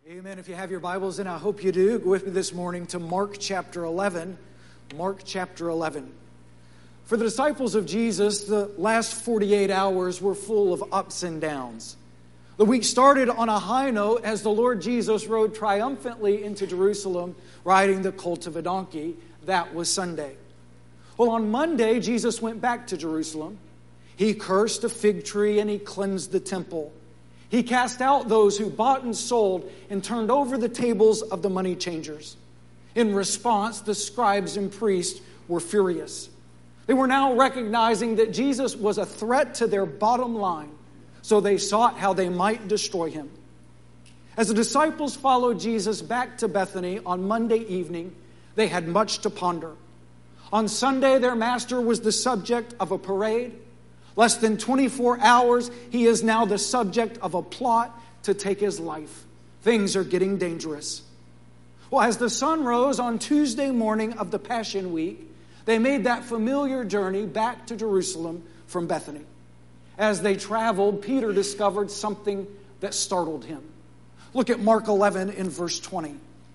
Amen. If you have your Bibles, and I hope you do, go with me this morning to Mark chapter 11. Mark chapter 11. For the disciples of Jesus, the last 48 hours were full of ups and downs. The week started on a high note as the Lord Jesus rode triumphantly into Jerusalem, riding the colt of a donkey. That was Sunday. Well, on Monday, Jesus went back to Jerusalem. He cursed a fig tree and he cleansed the temple. He cast out those who bought and sold and turned over the tables of the money changers. In response, the scribes and priests were furious. They were now recognizing that Jesus was a threat to their bottom line, so they sought how they might destroy him. As the disciples followed Jesus back to Bethany on Monday evening, they had much to ponder. On Sunday, their master was the subject of a parade. Less than 24 hours, he is now the subject of a plot to take his life. Things are getting dangerous. Well, as the sun rose on Tuesday morning of the Passion Week, they made that familiar journey back to Jerusalem from Bethany. As they traveled, Peter discovered something that startled him. Look at Mark 11 in verse 20.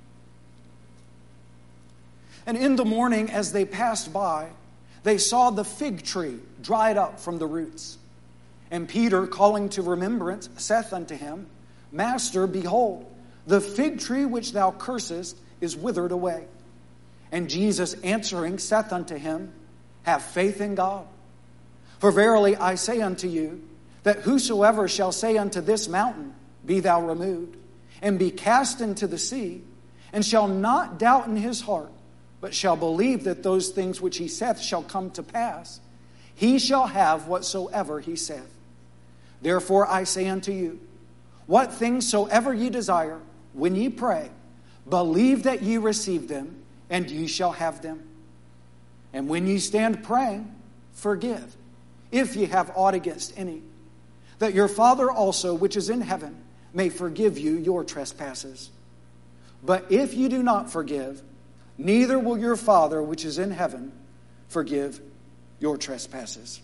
And in the morning, as they passed by, they saw the fig tree dried up from the roots. And Peter, calling to remembrance, saith unto him, Master, behold, the fig tree which thou cursest is withered away. And Jesus answering saith unto him, Have faith in God. For verily I say unto you, that whosoever shall say unto this mountain, Be thou removed, and be cast into the sea, and shall not doubt in his heart, but shall believe that those things which he saith shall come to pass, he shall have whatsoever he saith. Therefore I say unto you, what things soever ye desire, when ye pray, believe that ye receive them, and ye shall have them. And when ye stand praying, forgive, if ye have aught against any, that your Father also which is in heaven may forgive you your trespasses. But if ye do not forgive, neither will your Father which is in heaven forgive your trespasses.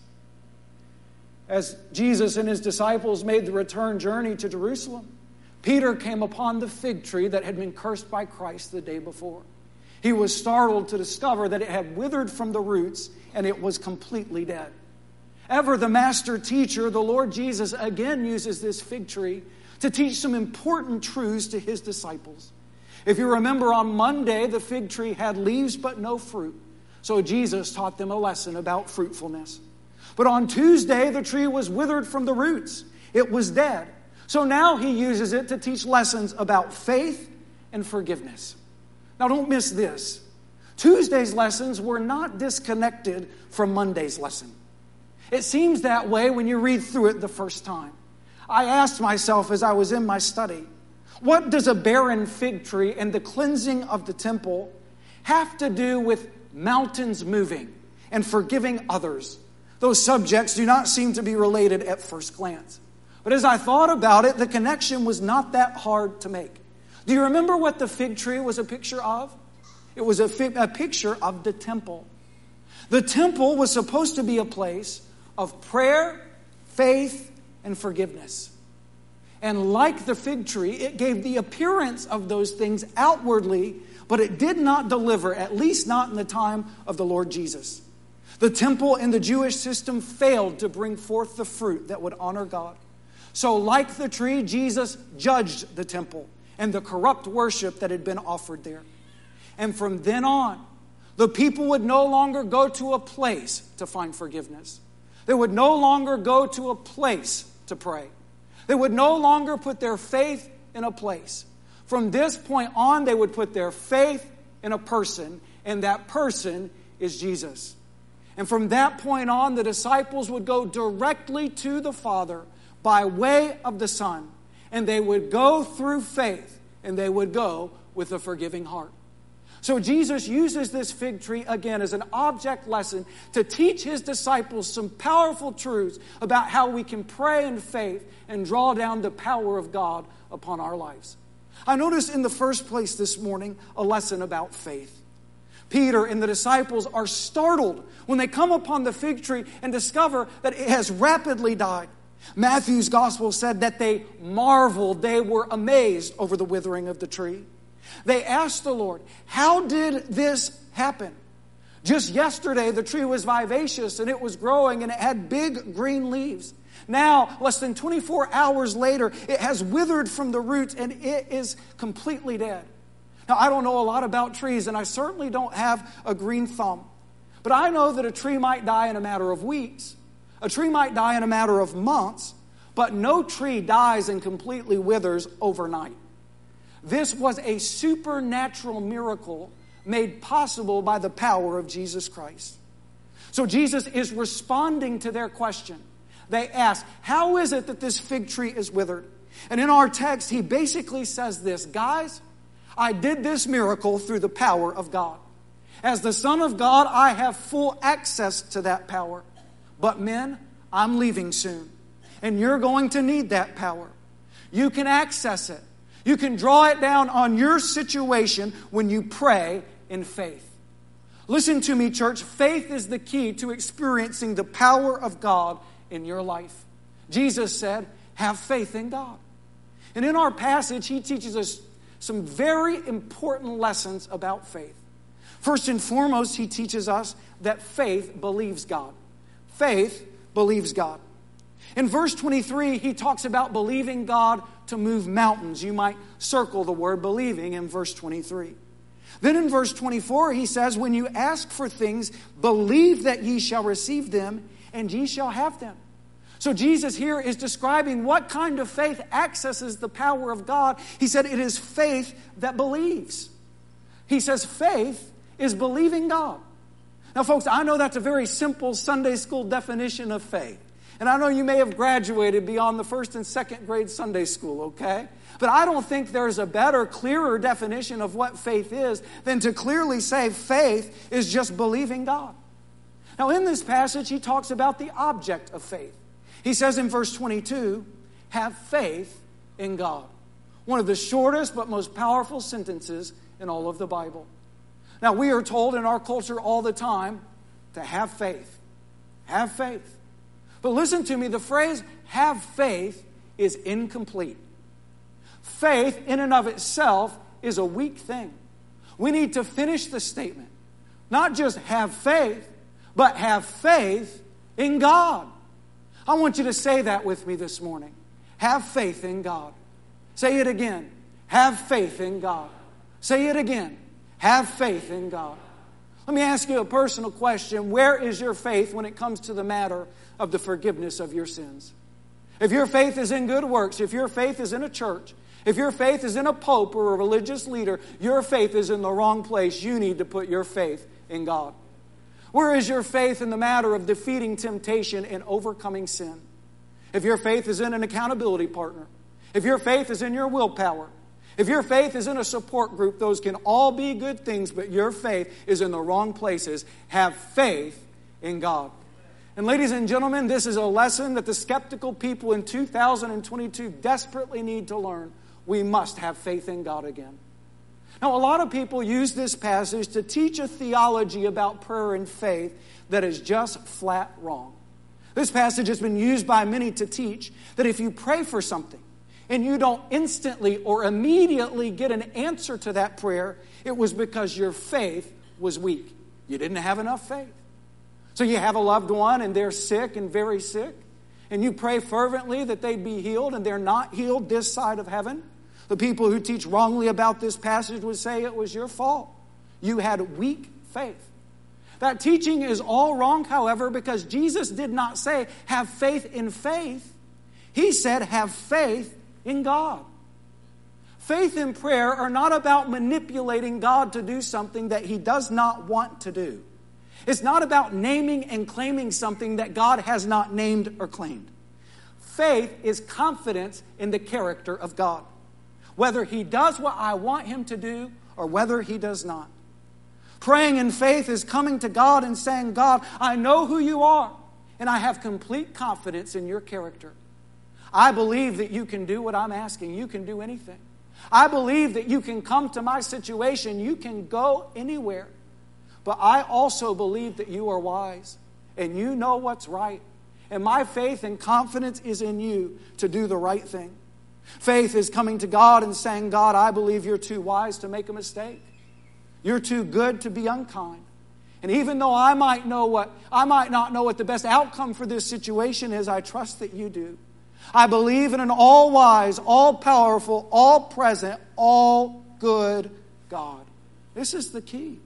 As Jesus and his disciples made the return journey to Jerusalem, Peter came upon the fig tree that had been cursed by Christ the day before. He was startled to discover that it had withered from the roots and it was completely dead. Ever the master teacher, the Lord Jesus, again uses this fig tree to teach some important truths to his disciples. If you remember, on Monday, the fig tree had leaves but no fruit. So Jesus taught them a lesson about fruitfulness. But on Tuesday, the tree was withered from the roots. It was dead. So now he uses it to teach lessons about faith and forgiveness. Now don't miss this. Tuesday's lessons were not disconnected from Monday's lesson. It seems that way when you read through it the first time. I asked myself as I was in my study, what does a barren fig tree and the cleansing of the temple have to do with mountains moving and forgiving others? Those subjects do not seem to be related at first glance. But as I thought about it, the connection was not that hard to make. Do you remember what the fig tree was a picture of? It was a picture of the temple. The temple was supposed to be a place of prayer, faith, and forgiveness. And like the fig tree, it gave the appearance of those things outwardly, but it did not deliver, at least not in the time of the Lord Jesus. The temple in the Jewish system failed to bring forth the fruit that would honor God. So like the tree, Jesus judged the temple and the corrupt worship that had been offered there. And from then on, the people would no longer go to a place to find forgiveness. They would no longer go to a place to pray. They would no longer put their faith in a place. From this point on, they would put their faith in a person, and that person is Jesus. And from that point on, the disciples would go directly to the Father by way of the Son. And they would go through faith, and they would go with a forgiving heart. So Jesus uses this fig tree again as an object lesson to teach his disciples some powerful truths about how we can pray in faith and draw down the power of God upon our lives. I noticed in the first place this morning a lesson about faith. Peter and the disciples are startled when they come upon the fig tree and discover that it has rapidly died. Matthew's gospel said that they marveled, they were amazed over the withering of the tree. They asked the Lord, how did this happen? Just yesterday, the tree was vivacious and it was growing and it had big green leaves. Now, less than 24 hours later, it has withered from the roots and it is completely dead. Now, I don't know a lot about trees and I certainly don't have a green thumb. But I know that a tree might die in a matter of weeks. A tree might die in a matter of months. But no tree dies and completely withers overnight. This was a supernatural miracle made possible by the power of Jesus Christ. So Jesus is responding to their question. They ask, how is it that this fig tree is withered? And in our text, he basically says this, guys, I did this miracle through the power of God. As the Son of God, I have full access to that power. But men, I'm leaving soon. And you're going to need that power. You can access it. You can draw it down on your situation when you pray in faith. Listen to me, church. Faith is the key to experiencing the power of God in your life. Jesus said, have faith in God. And in our passage, he teaches us some very important lessons about faith. First and foremost, he teaches us that faith believes God. Faith believes God. In verse 23, he talks about believing God to move mountains. You might circle the word believing in verse 23. Then in verse 24, he says, when you ask for things, believe that ye shall receive them, and ye shall have them. So Jesus here is describing what kind of faith accesses the power of God. He said it is faith that believes. He says faith is believing God. Now, folks, I know that's a very simple Sunday school definition of faith. And I know you may have graduated beyond the first and second grade Sunday school, okay? But I don't think there's a better, clearer definition of what faith is than to clearly say faith is just believing God. Now, in this passage, he talks about the object of faith. He says in verse 22, have faith in God. One of the shortest but most powerful sentences in all of the Bible. Now, we are told in our culture all the time to have faith. Have faith. But listen to me, the phrase have faith is incomplete. Faith in and of itself is a weak thing. We need to finish the statement. Not just have faith, but have faith in God. I want you to say that with me this morning. Have faith in God. Say it again. Have faith in God. Say it again. Have faith in God. Let me ask you a personal question. Where is your faith when it comes to the matter of the forgiveness of your sins? If your faith is in good works, if your faith is in a church, if your faith is in a pope or a religious leader, your faith is in the wrong place. You need to put your faith in God. Where is your faith in the matter of defeating temptation and overcoming sin? If your faith is in an accountability partner, if your faith is in your willpower, if your faith is in a support group, those can all be good things, but your faith is in the wrong places. Have faith in God. And ladies and gentlemen, this is a lesson that the skeptical people in 2022 desperately need to learn. We must have faith in God again. Now, a lot of people use this passage to teach a theology about prayer and faith that is just flat wrong. This passage has been used by many to teach that if you pray for something and you don't instantly or immediately get an answer to that prayer, it was because your faith was weak. You didn't have enough faith. So you have a loved one and they're sick and very sick, and you pray fervently that they'd be healed, and they're not healed this side of heaven. The people who teach wrongly about this passage would say it was your fault. You had weak faith. That teaching is all wrong, however, because Jesus did not say, have faith in faith. He said, have faith in God. Faith and prayer are not about manipulating God to do something that He does not want to do. It's not about naming and claiming something that God has not named or claimed. Faith is confidence in the character of God, whether He does what I want Him to do or whether He does not. Praying in faith is coming to God and saying, God, I know who you are, and I have complete confidence in your character. I believe that you can do what I'm asking. You can do anything. I believe that you can come to my situation. You can go anywhere. But I also believe that you are wise, and you know what's right, And my faith and confidence is in you to do the right thing. Faith is coming to God and saying, God, I believe you're too wise to make a mistake. You're too good to be unkind. And even though I might not know what the best outcome for this situation is, I trust that you do. I believe in an all-wise, all-powerful, all-present, all-good God. This is the key.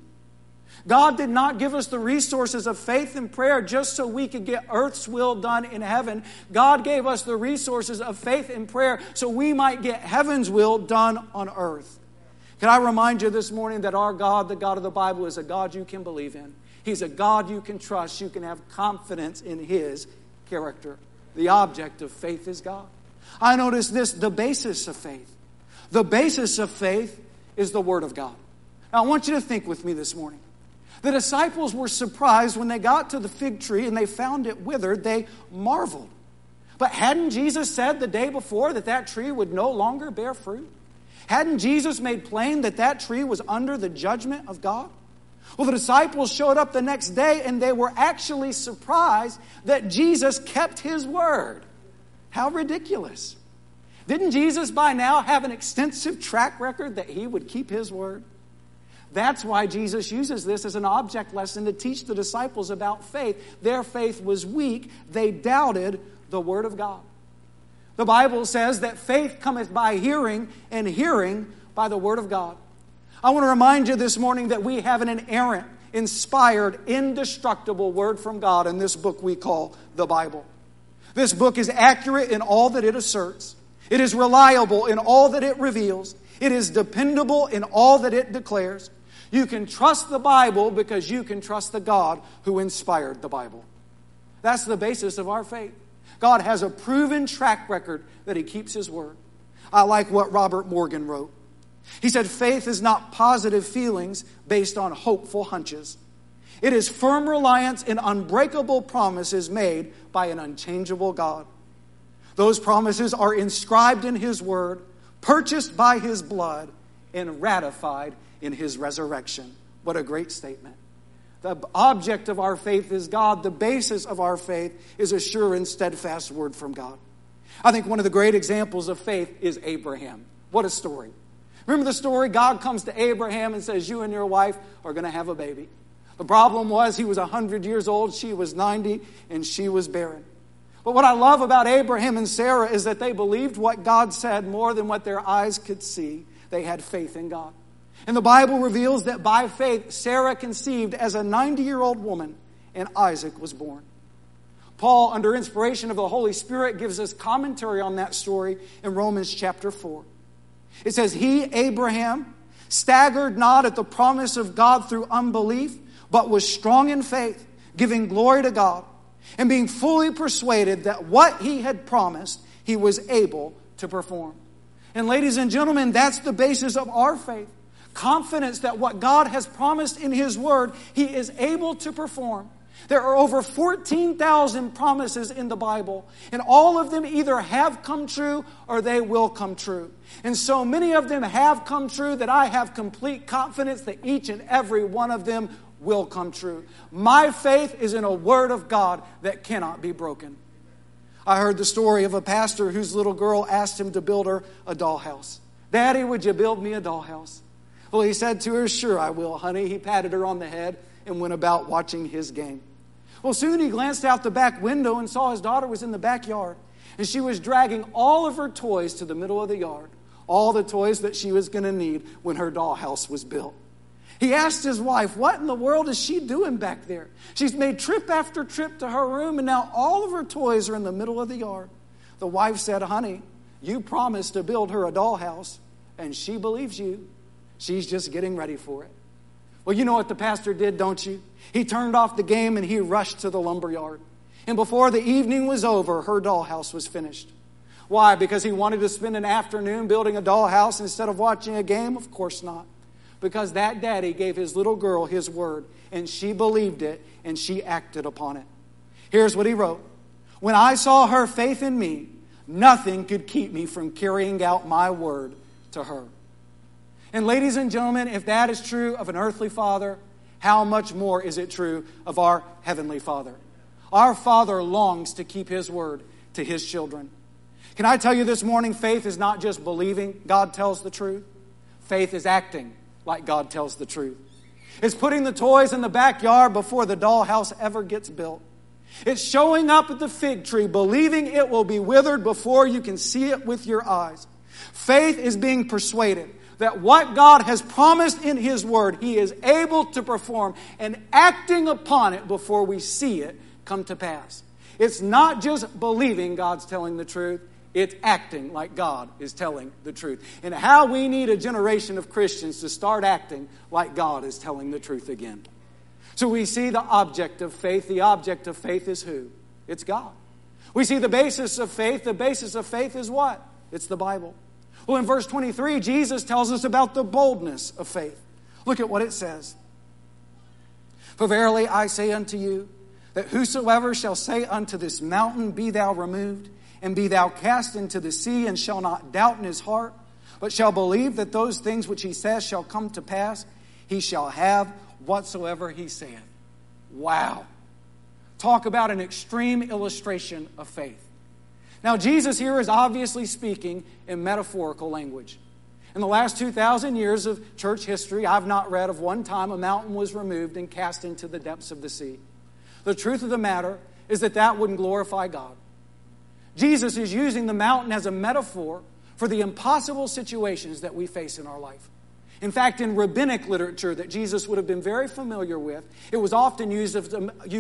God did not give us the resources of faith and prayer just so we could get earth's will done in heaven. God gave us the resources of faith and prayer so we might get heaven's will done on earth. Can I remind you this morning that our God, the God of the Bible, is a God you can believe in. He's a God you can trust. You can have confidence in His character. The object of faith is God. I notice this, the basis of faith. The basis of faith is the Word of God. Now, I want you to think with me this morning. The disciples were surprised when they got to the fig tree and they found it withered. They marveled. But hadn't Jesus said the day before that that tree would no longer bear fruit? Hadn't Jesus made plain that that tree was under the judgment of God? Well, the disciples showed up the next day and they were actually surprised that Jesus kept His word. How ridiculous. Didn't Jesus by now have an extensive track record that He would keep His word? That's why Jesus uses this as an object lesson to teach the disciples about faith. Their faith was weak. They doubted the Word of God. The Bible says that faith cometh by hearing, and hearing by the Word of God. I want to remind you this morning that we have an inerrant, inspired, indestructible Word from God in this book we call the Bible. This book is accurate in all that it asserts. It is reliable in all that it reveals. It is dependable in all that it declares. You can trust the Bible because you can trust the God who inspired the Bible. That's the basis of our faith. God has a proven track record that He keeps His word. I like what Robert Morgan wrote. He said, faith is not positive feelings based on hopeful hunches. It is firm reliance in unbreakable promises made by an unchangeable God. Those promises are inscribed in His word, purchased by His blood, and ratified in His resurrection. What a great statement. The object of our faith is God. The basis of our faith is a sure and steadfast word from God. I think one of the great examples of faith is Abraham. What a story. Remember the story? God comes to Abraham and says, you and your wife are going to have a baby. The problem was he was 100 years old, she was 90, and she was barren. But what I love about Abraham and Sarah is that they believed what God said more than what their eyes could see. They had faith in God. And the Bible reveals that by faith, Sarah conceived as a 90-year-old woman, and Isaac was born. Paul, under inspiration of the Holy Spirit, gives us commentary on that story in Romans chapter 4. It says, He, Abraham, staggered not at the promise of God through unbelief, but was strong in faith, giving glory to God, and being fully persuaded that what He had promised, He was able to perform. And ladies and gentlemen, that's the basis of our faith. Confidence that what God has promised in His word, He is able to perform. There are over 14,000 promises in the Bible, and all of them either have come true or they will come true. And so many of them have come true that I have complete confidence that each and every one of them will come true. My faith is in a word of God that cannot be broken. I heard the story of a pastor whose little girl asked him to build her a dollhouse. Daddy, would you build me a dollhouse? Well, he said to her, sure I will, honey. He patted her on the head and went about watching his game. Well, soon he glanced out the back window and saw his daughter was in the backyard. And she was dragging all of her toys to the middle of the yard. All the toys that she was going to need when her dollhouse was built. He asked his wife, what in the world is she doing back there? She's made trip after trip to her room, and now all of her toys are in the middle of the yard. The wife said, honey, you promised to build her a dollhouse, and she believes you. She's just getting ready for it. Well, you know what the pastor did, don't you? He turned off the game and he rushed to the lumberyard. And before the evening was over, her dollhouse was finished. Why? Because he wanted to spend an afternoon building a dollhouse instead of watching a game? Of course not. Because that daddy gave his little girl his word, and she believed it, and she acted upon it. Here's what he wrote. When I saw her faith in me, nothing could keep me from carrying out my word to her. And ladies and gentlemen, if that is true of an earthly father, how much more is it true of our heavenly Father? Our Father longs to keep His word to His children. Can I tell you this morning, faith is not just believing God tells the truth. Faith is acting like God tells the truth. It's putting the toys in the backyard before the dollhouse ever gets built. It's showing up at the fig tree, believing it will be withered before you can see it with your eyes. Faith is being persuaded that what God has promised in His word, He is able to perform, and acting upon it before we see it come to pass. It's not just believing God's telling the truth. It's acting like God is telling the truth. And how we need a generation of Christians to start acting like God is telling the truth again. So we see the object of faith. The object of faith is who? It's God. We see the basis of faith. The basis of faith is what? It's the Bible. Well, in verse 23, Jesus tells us about the boldness of faith. Look at what it says. For verily I say unto you, that whosoever shall say unto this mountain, be thou removed, and be thou cast into the sea, and shall not doubt in his heart, but shall believe that those things which he says shall come to pass, he shall have whatsoever he saith. Wow. Talk about an extreme illustration of faith. Now, Jesus here is obviously speaking in metaphorical language. In the last 2,000 years of church history, I've not read of one time a mountain was removed and cast into the depths of the sea. The truth of the matter is that wouldn't glorify God. Jesus is using the mountain as a metaphor for the impossible situations that we face in our life. In fact, in rabbinic literature that Jesus would have been very familiar with, it was often used as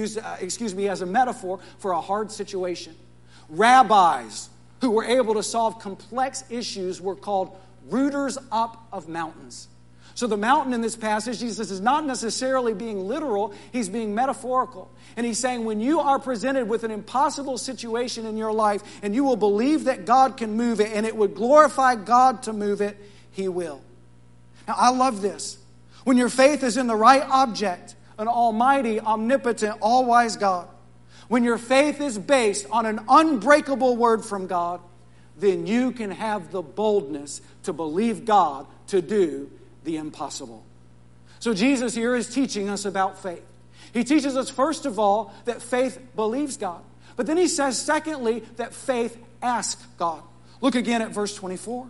a metaphor for a hard situation. Rabbis who were able to solve complex issues were called rooters up of mountains. So the mountain in this passage, Jesus is not necessarily being literal, He's being metaphorical. And He's saying when you are presented with an impossible situation in your life and you will believe that God can move it and it would glorify God to move it, He will. Now I love this. When your faith is in the right object, an almighty, omnipotent, all-wise God, when your faith is based on an unbreakable word from God, then you can have the boldness to believe God to do the impossible. So Jesus here is teaching us about faith. He teaches us, first of all, that faith believes God. But then He says, secondly, that faith asks God. Look again at verse 24.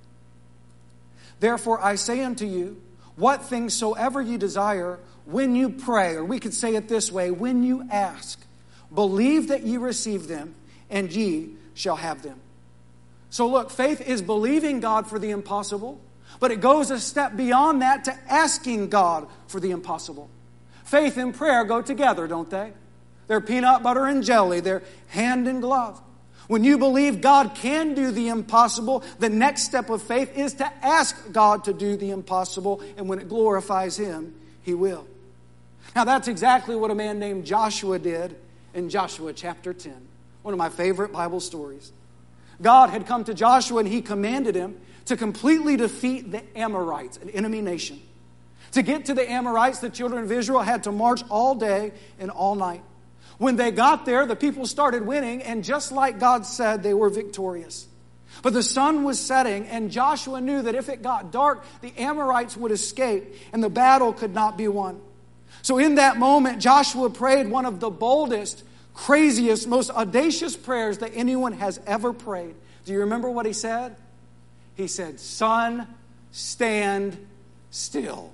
Therefore I say unto you, what things soever you desire, when you pray, or we could say it this way, when you ask, believe that ye receive them, and ye shall have them. So look, faith is believing God for the impossible, but it goes a step beyond that to asking God for the impossible. Faith and prayer go together, don't they? They're peanut butter and jelly. They're hand in glove. When you believe God can do the impossible, the next step of faith is to ask God to do the impossible, and when it glorifies Him, He will. Now that's exactly what a man named Joshua did in Joshua chapter 10, one of my favorite Bible stories. God had come to Joshua and He commanded him to completely defeat the Amorites, an enemy nation. To get to the Amorites, the children of Israel had to march all day and all night. When they got there, the people started winning, and just like God said, they were victorious. But the sun was setting, and Joshua knew that if it got dark, the Amorites would escape, and the battle could not be won. So in that moment, Joshua prayed one of the boldest, craziest, most audacious prayers that anyone has ever prayed. Do you remember what he said? He said, "Sun, stand still."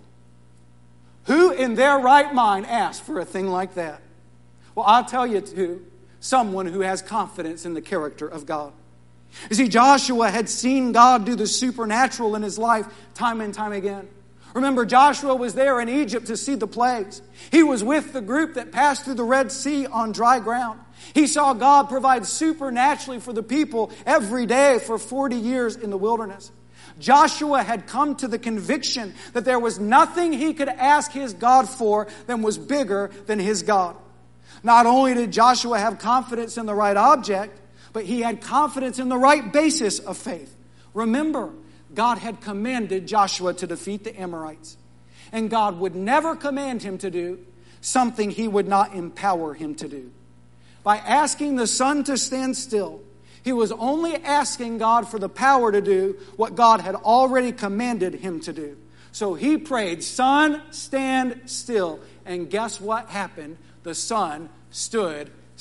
Who in their right mind asked for a thing like that? Well, I'll tell you who. Someone who has confidence in the character of God. You see, Joshua had seen God do the supernatural in his life time and time again. Remember, Joshua was there in Egypt to see the plagues. He was with the group that passed through the Red Sea on dry ground. He saw God provide supernaturally for the people every day for 40 years in the wilderness. Joshua had come to the conviction that there was nothing he could ask his God for that was bigger than his God. Not only did Joshua have confidence in the right object, but he had confidence in the right basis of faith. Remember, God had commanded Joshua to defeat the Amorites. And God would never command him to do something He would not empower him to do. By asking the sun to stand still, he was only asking God for the power to do what God had already commanded him to do. So he prayed, "Sun, stand still." And guess what happened? The sun stood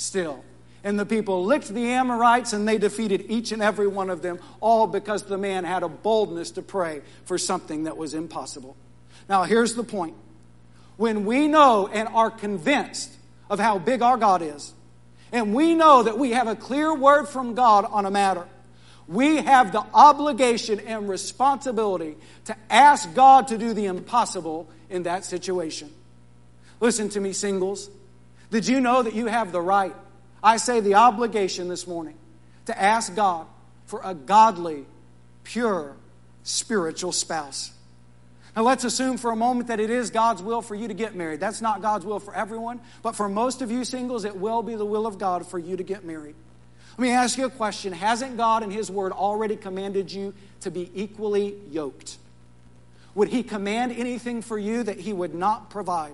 still. And the people licked the Amorites, and they defeated each and every one of them, all because the man had a boldness to pray for something that was impossible. Now, here's the point. When we know and are convinced of how big our God is, and we know that we have a clear word from God on a matter, we have the obligation and responsibility to ask God to do the impossible in that situation. Listen to me, singles. Did you know that you have the right, I say the obligation this morning, to ask God for a godly, pure, spiritual spouse? Now let's assume for a moment that it is God's will for you to get married. That's not God's will for everyone, but for most of you singles, it will be the will of God for you to get married. Let me ask you a question. Hasn't God in His Word already commanded you to be equally yoked? Would He command anything for you that He would not provide?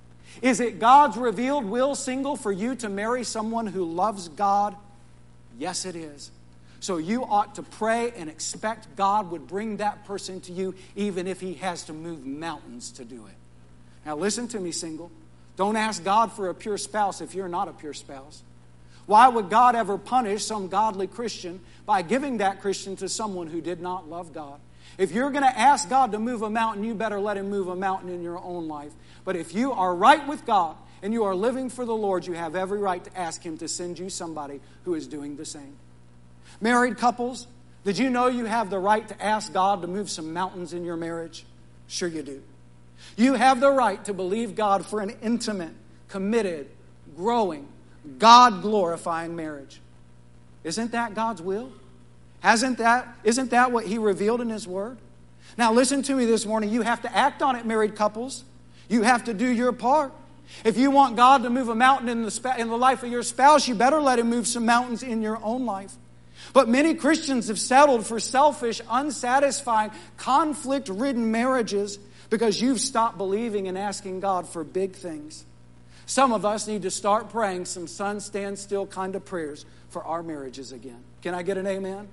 Is it God's revealed will, single, for you to marry someone who loves God? Yes, it is. So you ought to pray and expect God would bring that person to you, even if He has to move mountains to do it. Now listen to me, single. Don't ask God for a pure spouse if you're not a pure spouse. Why would God ever punish some godly Christian by giving that Christian to someone who did not love God? If you're going to ask God to move a mountain, you better let Him move a mountain in your own life. But if you are right with God and you are living for the Lord, you have every right to ask Him to send you somebody who is doing the same. Married couples, did you know you have the right to ask God to move some mountains in your marriage? Sure you do. You have the right to believe God for an intimate, committed, growing, God-glorifying marriage. Isn't that God's will? Isn't that what He revealed in His Word? Now listen to me this morning. You have to act on it, married couples. You have to do your part. If you want God to move a mountain in the life of your spouse, you better let Him move some mountains in your own life. But many Christians have settled for selfish, unsatisfying, conflict-ridden marriages because you've stopped believing and asking God for big things. Some of us need to start praying some sun stand still kind of prayers for our marriages again. Can I get an amen?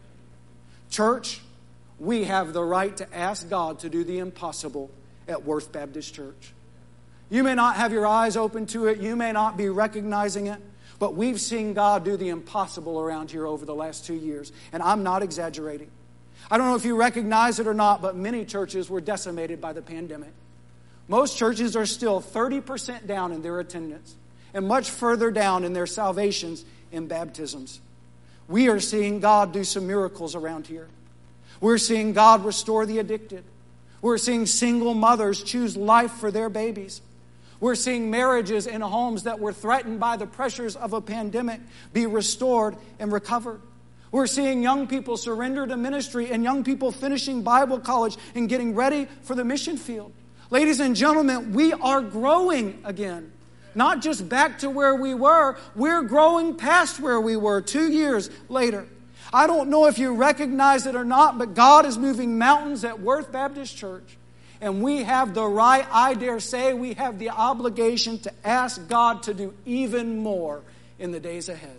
Church, we have the right to ask God to do the impossible at Worth Baptist Church. You may not have your eyes open to it. You may not be recognizing it. But we've seen God do the impossible around here over the last 2 years. And I'm not exaggerating. I don't know if you recognize it or not, but many churches were decimated by the pandemic. Most churches are still 30% down in their attendance and much further down in their salvations and baptisms. We are seeing God do some miracles around here. We're seeing God restore the addicted. We're seeing single mothers choose life for their babies. We're seeing marriages in homes that were threatened by the pressures of a pandemic be restored and recovered. We're seeing young people surrender to ministry and young people finishing Bible college and getting ready for the mission field. Ladies and gentlemen, we are growing again. Not just back to where we were, we're growing past where we were 2 years later. I don't know if you recognize it or not, but God is moving mountains at Worth Baptist Church. And we have the right, I dare say, we have the obligation to ask God to do even more in the days ahead.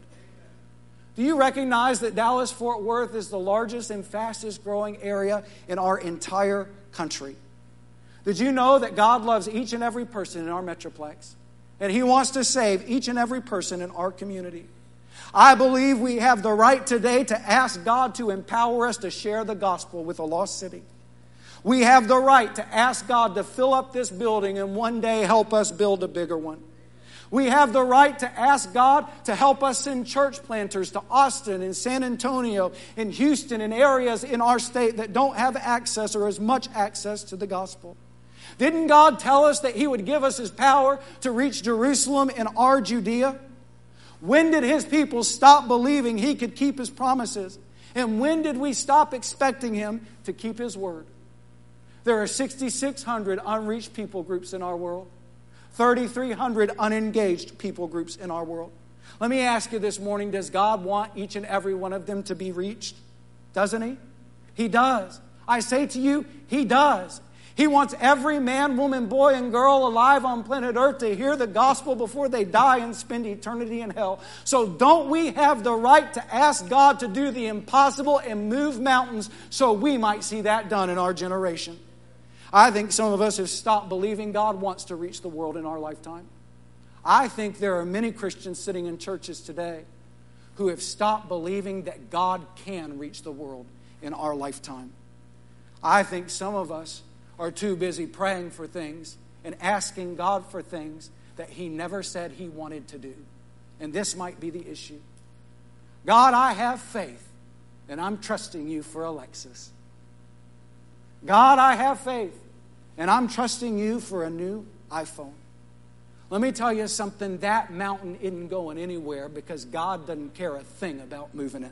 Do you recognize that Dallas-Fort Worth is the largest and fastest growing area in our entire country? Did you know that God loves each and every person in our metroplex? And He wants to save each and every person in our community. I believe we have the right today to ask God to empower us to share the gospel with a lost city. We have the right to ask God to fill up this building and one day help us build a bigger one. We have the right to ask God to help us send church planters to Austin and San Antonio and Houston and areas in our state that don't have access or as much access to the gospel. Didn't God tell us that He would give us His power to reach Jerusalem and our Judea? When did His people stop believing He could keep His promises? And when did we stop expecting Him to keep His word? There are 6,600 unreached people groups in our world. 3,300 unengaged people groups in our world. Let me ask you this morning, does God want each and every one of them to be reached? Doesn't He? He does. I say to you, He does. He wants every man, woman, boy, and girl alive on planet Earth to hear the gospel before they die and spend eternity in hell. So don't we have the right to ask God to do the impossible and move mountains so we might see that done in our generation? I think some of us have stopped believing God wants to reach the world in our lifetime. I think there are many Christians sitting in churches today who have stopped believing that God can reach the world in our lifetime. I think some of us are too busy praying for things and asking God for things that He never said He wanted to do. And this might be the issue. God, I have faith, and I'm trusting You for Alexis. God, I have faith, and I'm trusting You for a new iPhone. Let me tell you something, that mountain isn't going anywhere because God doesn't care a thing about moving it.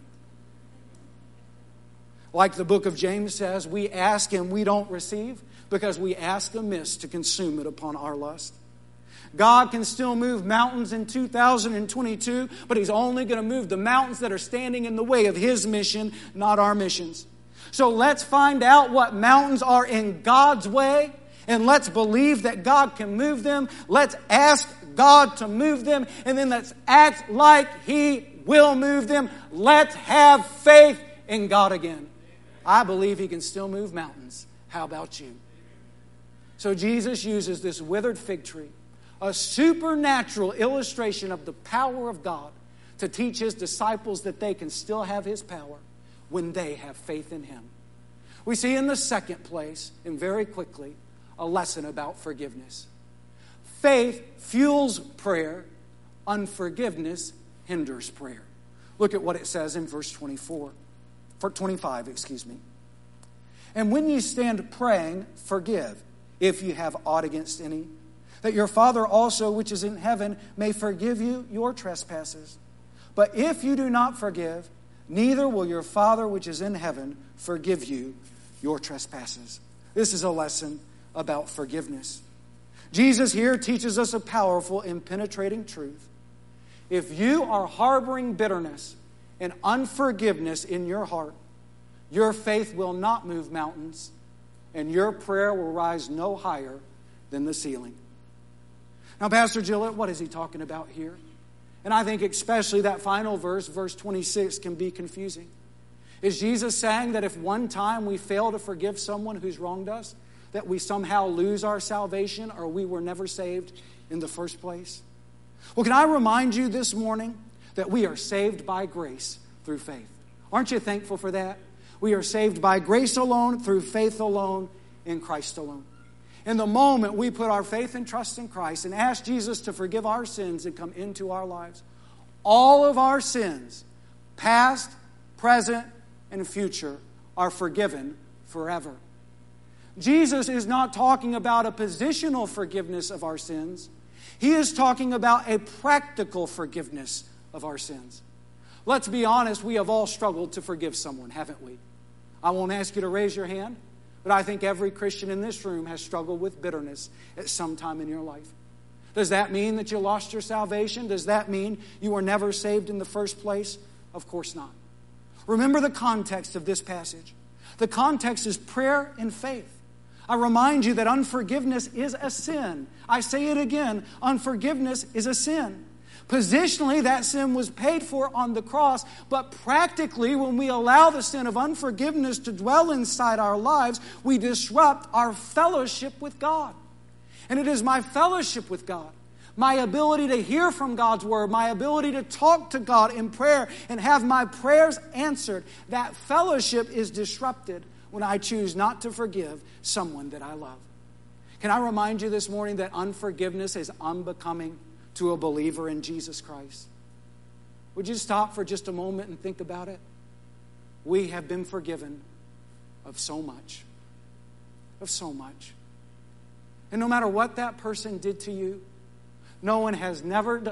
Like the book of James says, we ask and we don't receive because we ask amiss to consume it upon our lust. God can still move mountains in 2022, but He's only going to move the mountains that are standing in the way of His mission, not our missions. So let's find out what mountains are in God's way, and let's believe that God can move them. Let's ask God to move them, and then let's act like He will move them. Let's have faith in God again. I believe He can still move mountains. How about you? So Jesus uses this withered fig tree, a supernatural illustration of the power of God, to teach His disciples that they can still have His power when they have faith in Him. We see in the second place, and very quickly, a lesson about forgiveness. Faith fuels prayer. Unforgiveness hinders prayer. Look at what it says in verse 25. And when ye stand praying, forgive, if ye have aught against any, that your Father also which is in heaven may forgive you your trespasses. But if you do not forgive, neither will your Father which is in heaven forgive you your trespasses. This is a lesson about forgiveness. Jesus here teaches us a powerful and penetrating truth. If you are harboring bitterness and unforgiveness in your heart, your faith will not move mountains, and your prayer will rise no higher than the ceiling. Now, Pastor Gillett, what is he talking about here? And I think especially that final verse, verse 26, can be confusing. Is Jesus saying that if one time we fail to forgive someone who's wronged us, that we somehow lose our salvation, or we were never saved in the first place? Well, can I remind you this morning that we are saved by grace through faith? Aren't you thankful for that? We are saved by grace alone, through faith alone, in Christ alone. In the moment we put our faith and trust in Christ and ask Jesus to forgive our sins and come into our lives, all of our sins, past, present, and future, are forgiven forever. Jesus is not talking about a positional forgiveness of our sins. He is talking about a practical forgiveness of our sins. Let's be honest, we have all struggled to forgive someone, haven't we? I won't ask you to raise your hand, but I think every Christian in this room has struggled with bitterness at some time in your life. Does that mean that you lost your salvation? Does that mean you were never saved in the first place? Of course not. Remember the context of this passage. The context is prayer and faith. I remind you that unforgiveness is a sin. I say it again, unforgiveness is a sin. Positionally, that sin was paid for on the cross, but practically, when we allow the sin of unforgiveness to dwell inside our lives, we disrupt our fellowship with God. And it is my fellowship with God, my ability to hear from God's Word, my ability to talk to God in prayer and have my prayers answered. That fellowship is disrupted when I choose not to forgive someone that I love. Can I remind you this morning that unforgiveness is unbecoming to a believer in Jesus Christ? Would you stop for just a moment and think about it? We have been forgiven of so much. Of so much. And no matter what that person did to you, no one has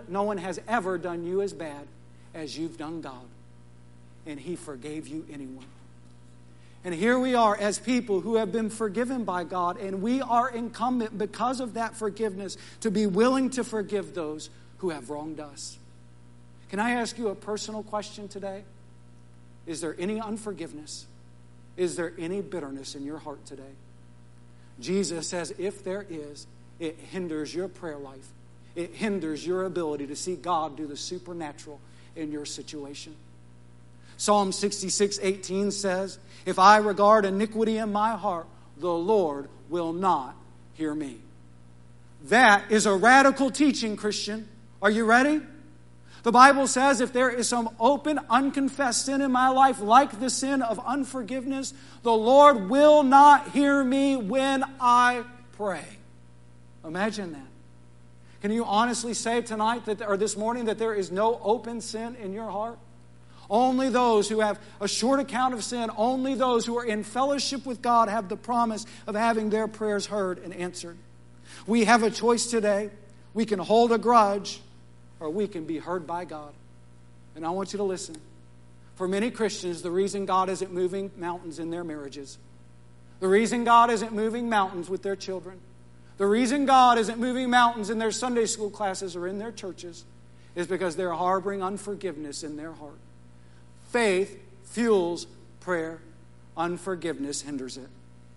ever done you as bad as you've done God. And He forgave you anyway. And here we are as people who have been forgiven by God, and we are incumbent because of that forgiveness to be willing to forgive those who have wronged us. Can I ask you a personal question today? Is there any unforgiveness? Is there any bitterness in your heart today? Jesus says if there is, it hinders your prayer life. It hinders your ability to see God do the supernatural in your situation. Psalm 66:18 says, if I regard iniquity in my heart, the Lord will not hear me. That is a radical teaching, Christian. Are you ready? The Bible says if there is some open, unconfessed sin in my life, like the sin of unforgiveness, the Lord will not hear me when I pray. Imagine that. Can you honestly say tonight or this morning that there is no open sin in your heart? Only those who have a short account of sin, only those who are in fellowship with God have the promise of having their prayers heard and answered. We have a choice today. We can hold a grudge, or we can be heard by God. And I want you to listen. For many Christians, the reason God isn't moving mountains in their marriages, the reason God isn't moving mountains with their children, the reason God isn't moving mountains in their Sunday school classes or in their churches is because they're harboring unforgiveness in their heart. Faith fuels prayer. Unforgiveness hinders it.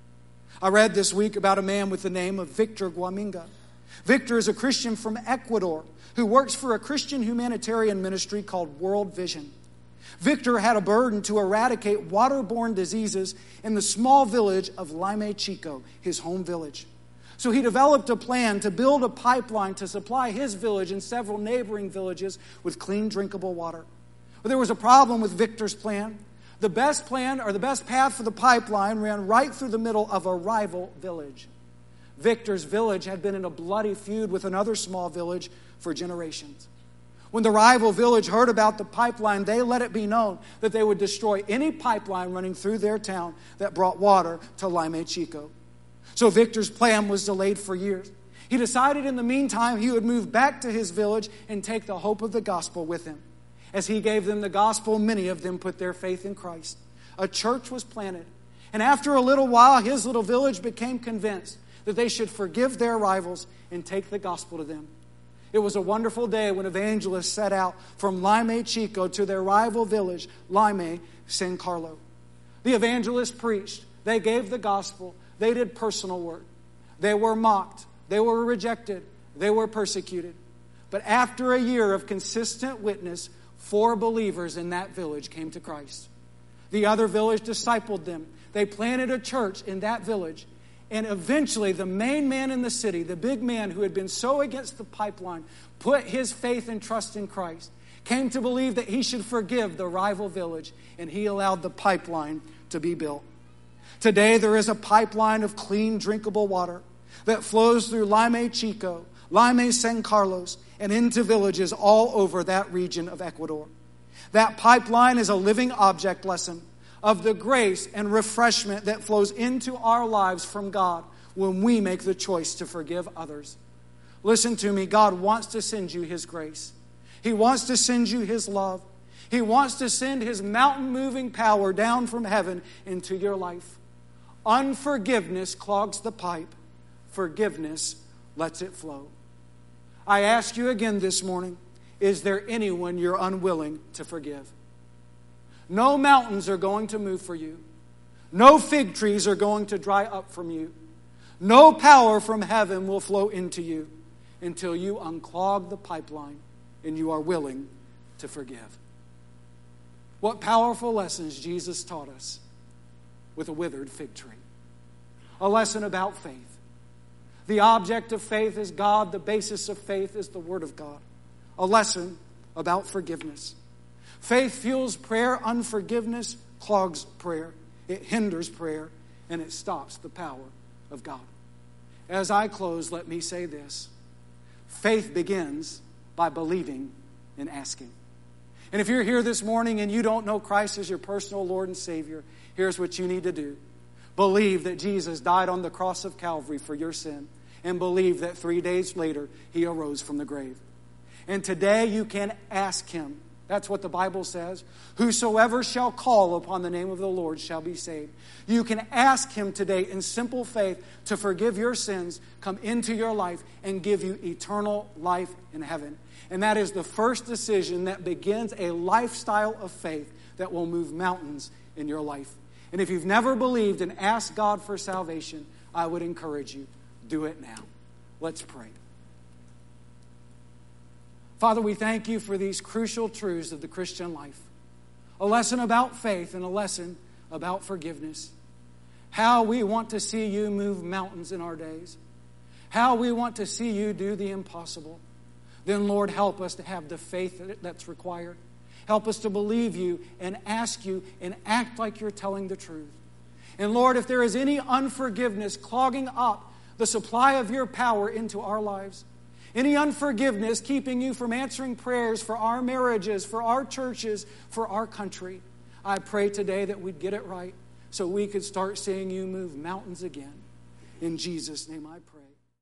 I read this week about a man with the name of Victor Guaminga. Victor is a Christian from Ecuador who works for a Christian humanitarian ministry called World Vision. Victor had a burden to eradicate waterborne diseases in the small village of Lime Chico, his home village. So he developed a plan to build a pipeline to supply his village and several neighboring villages with clean, drinkable water. But there was a problem with Victor's plan. The best plan, or the best path for the pipeline, ran right through the middle of a rival village. Victor's village had been in a bloody feud with another small village for generations. When the rival village heard about the pipeline, they let it be known that they would destroy any pipeline running through their town that brought water to Lime Chico. So Victor's plan was delayed for years. He decided in the meantime he would move back to his village and take the hope of the gospel with him. As he gave them the gospel, many of them put their faith in Christ. A church was planted. And after a little while, his little village became convinced that they should forgive their rivals and take the gospel to them. It was a wonderful day when evangelists set out from Lime Chico to their rival village, Lime San Carlos. The evangelists preached. They gave the gospel. They did personal work. They were mocked. They were rejected. They were persecuted. But after a year of consistent witness, 4 believers in that village came to Christ. The other village discipled them. They planted a church in that village. And eventually, the main man in the city, the big man who had been so against the pipeline, put his faith and trust in Christ, came to believe that he should forgive the rival village, and he allowed the pipeline to be built. Today, there is a pipeline of clean, drinkable water that flows through Lime Chico, Lime San Carlos, and into villages all over that region of Ecuador. That pipeline is a living object lesson of the grace and refreshment that flows into our lives from God when we make the choice to forgive others. Listen to me, God wants to send you His grace. He wants to send you His love. He wants to send His mountain-moving power down from heaven into your life. Unforgiveness clogs the pipe. Forgiveness lets it flow. I ask you again this morning, is there anyone you're unwilling to forgive? No mountains are going to move for you. No fig trees are going to dry up from you. No power from heaven will flow into you until you unclog the pipeline and you are willing to forgive. What powerful lessons Jesus taught us with a withered fig tree. A lesson about faith. The object of faith is God. The basis of faith is the Word of God. A lesson about forgiveness. Faith fuels prayer. Unforgiveness clogs prayer. It hinders prayer, and it stops the power of God. As I close, let me say this. Faith begins by believing and asking. And if you're here this morning and you don't know Christ as your personal Lord and Savior, here's what you need to do. Believe that Jesus died on the cross of Calvary for your sin, and believe that 3 days later He arose from the grave. And today you can ask Him. That's what the Bible says. Whosoever shall call upon the name of the Lord shall be saved. You can ask Him today in simple faith to forgive your sins, come into your life, and give you eternal life in heaven. And that is the first decision that begins a lifestyle of faith that will move mountains in your life. And if you've never believed and asked God for salvation, I would encourage you, do it now. Let's pray. Father, we thank you for these crucial truths of the Christian life. A lesson about faith and a lesson about forgiveness. How we want to see you move mountains in our days. how we want to see you do the impossible, then, Lord, help us to have the faith that's required. Help us to believe you and ask you and act like you're telling the truth. And Lord, if there is any unforgiveness clogging up the supply of your power into our lives, any unforgiveness keeping you from answering prayers for our marriages, for our churches, for our country, I pray today that we'd get it right so we could start seeing you move mountains again. In Jesus' name I pray.